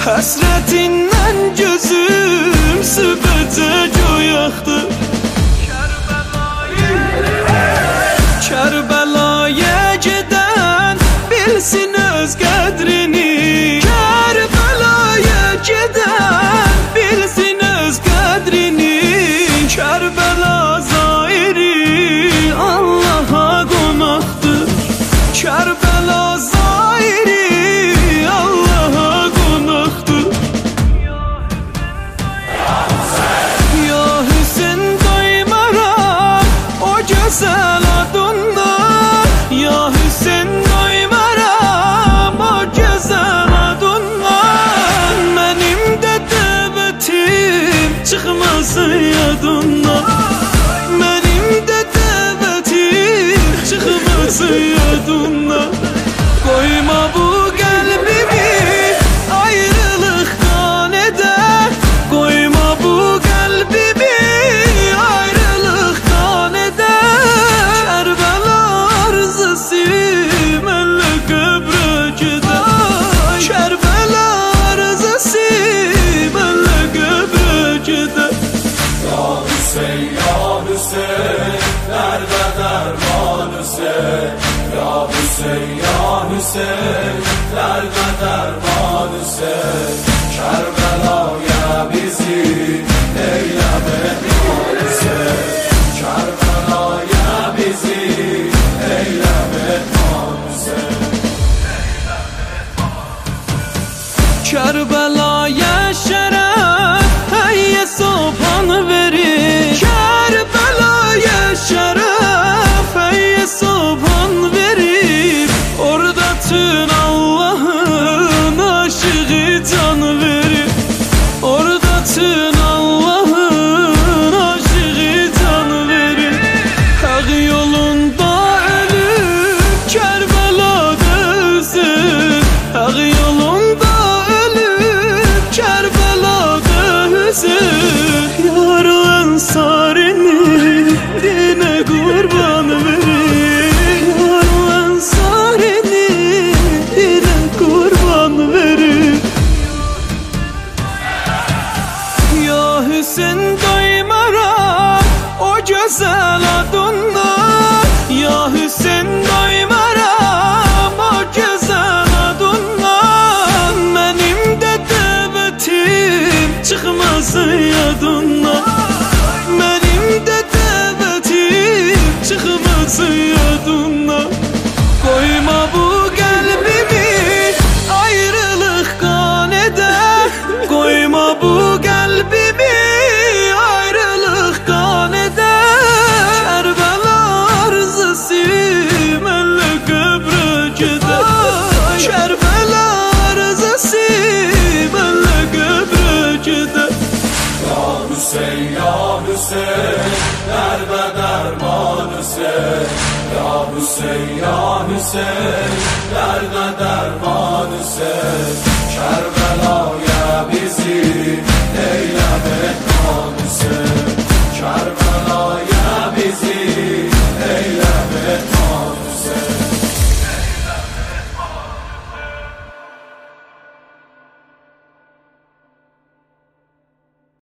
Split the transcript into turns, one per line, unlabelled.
Həsrətindən gözüm sübəcək o yaxdı. Kərbəlaya gedən bilsin öz qədrini. Kərbəlaya gedən bilsin öz qədrini. Kərbəla zairi Allaha qonaqdır. Kərbəla zairi Allaha qonaqdır. Ya Hüseyn doymaram o gözəl adından. Ya Hüseyn doymaram o gözəl adından. Mənim də dəvətim çıxmasın yadından. Mənim də dəvətim çıxmasın yadından. Qoyma bu qəlbimi ayrılıq qan edər. Qoyma bu qəlbimi ayrılıq qan edər. Kərbəla arzusu mənlə qəbrə gedər. Kərbəla arzusu mənlə qəbrə gedər.
Ya Hüseyin, ya Hüseyin, dərdə dərman Hüseyin. Ya Hüseyin, ya Hüseyin, dərdə dərman Hüseyin. Kərbəlaya bizi eylə mehman Hüseyin. Kərbəlaya bizi eylə mehman Hüseyin.
Kərbəlaya şərəf həyyə sopan verir. Kərbəlaya şərəf həyyə sopan verir. Orada tüm Allahın aşığı can verir. Orada tüm Allahın aşığı can verir. Haq yolunda ölüb Kərbəlada üzür. Haq yolunda ölüb Kərbəlada üzür. Yar o ensarını dinə qurban verir. Yar o ensarını dinə qurban verir. Ya Hüseyin doymaram o gözəl adından. Ya Hüseyin doymaram o gözəl adından. Mənim də dəvətim çıxmasın yadından. Mənim də dəvətim çıxmasın yadından. Qoyma bu qəlbimi ayrılıq qan edər. Qoyma bu qəlbimi ayrılıq qan edər. Kərbəla arzusu mənlə qəbrə gedər. Kərbəla arzusu mənlə qəbrə gedər.
Ya Hüseyin, ya Hüseyin, dərdə dərman Hüseyin. Ya Hüseyin, ya Hüseyin, dərdə dərman Hüseyin. Kərbəlaya bizi eylə mehman